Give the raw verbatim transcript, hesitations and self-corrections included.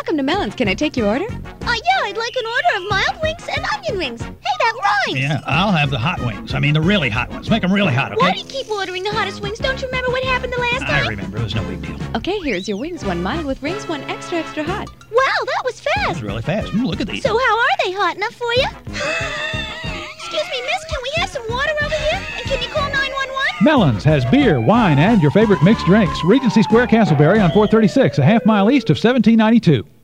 Welcome to Melon's. Can I take your order? Uh, yeah, I'd like an order of mild wings and onion rings. Hey, that rhymes. Yeah, I'll have the hot wings. I mean, the really hot ones. Make them really hot, okay? Why do you keep ordering the hottest wings? Don't you remember what happened the last time? I remember. It was no big deal. Okay, here's your wings. One mild with rings, one extra, extra hot. Wow, that was It fast. was really fast. Mm, look at these. So how are they, hot enough for you? Excuse me, miss, can we have some water over here? And can you call nine one one? Melon's has beer, wine, and your favorite mixed drinks. Regency Square, Castleberry on four thirty-six, a half mile east of seventeen ninety-two.